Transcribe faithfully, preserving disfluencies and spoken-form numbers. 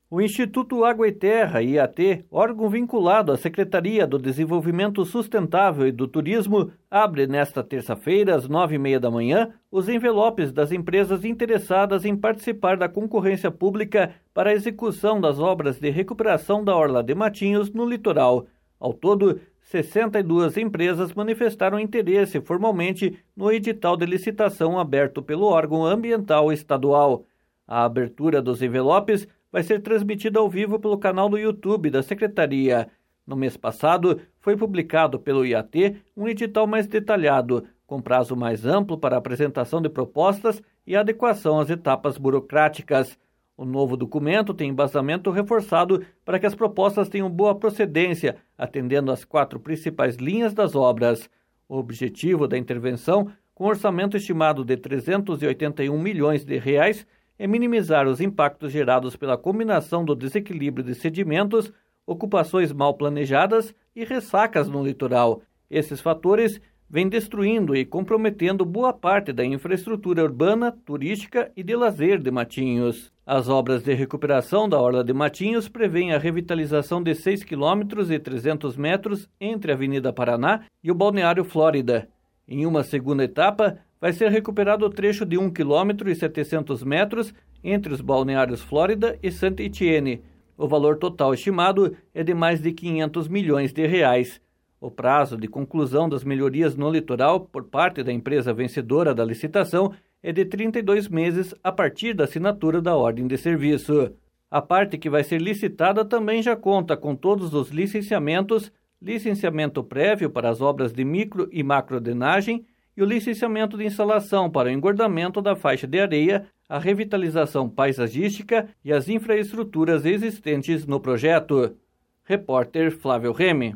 O Instituto Água e Terra, I A T, órgão vinculado à Secretaria do Desenvolvimento Sustentável e do Turismo, abre nesta terça-feira, às nove e meia da manhã, os envelopes das empresas interessadas em participar da concorrência pública para a execução das obras de recuperação da Orla de Matinhos no litoral. Ao todo, sessenta e duas empresas manifestaram interesse formalmente no edital de licitação aberto pelo órgão ambiental estadual. A abertura dos envelopes vai ser transmitida ao vivo pelo canal do YouTube da Secretaria. No mês passado, foi publicado pelo I A T um edital mais detalhado, com prazo mais amplo para a apresentação de propostas e adequação às etapas burocráticas. O novo documento tem embasamento reforçado para que as propostas tenham boa procedência, atendendo às quatro principais linhas das obras. O objetivo da intervenção, com orçamento estimado de trezentos e oitenta e um milhões de reais, é minimizar os impactos gerados pela combinação do desequilíbrio de sedimentos, ocupações mal planejadas e ressacas no litoral. Esses fatores vêm destruindo e comprometendo boa parte da infraestrutura urbana, turística e de lazer de Matinhos. As obras de recuperação da Orla de Matinhos prevêem a revitalização de seis quilômetros e trezentos metros entre a Avenida Paraná e o Balneário Flórida. Em uma segunda etapa, vai ser recuperado o trecho de um quilômetro e setecentos metros entre os balneários Flórida e Santa Etienne. O valor total estimado é de mais de quinhentos milhões de reais. O prazo de conclusão das melhorias no litoral por parte da empresa vencedora da licitação é de trinta e dois meses a partir da assinatura da ordem de serviço. A parte que vai ser licitada também já conta com todos os licenciamentos, licenciamento prévio para as obras de micro e macrodrenagem e o licenciamento de instalação para o engordamento da faixa de areia, a revitalização paisagística e as infraestruturas existentes no projeto. Repórter Flávio Remy.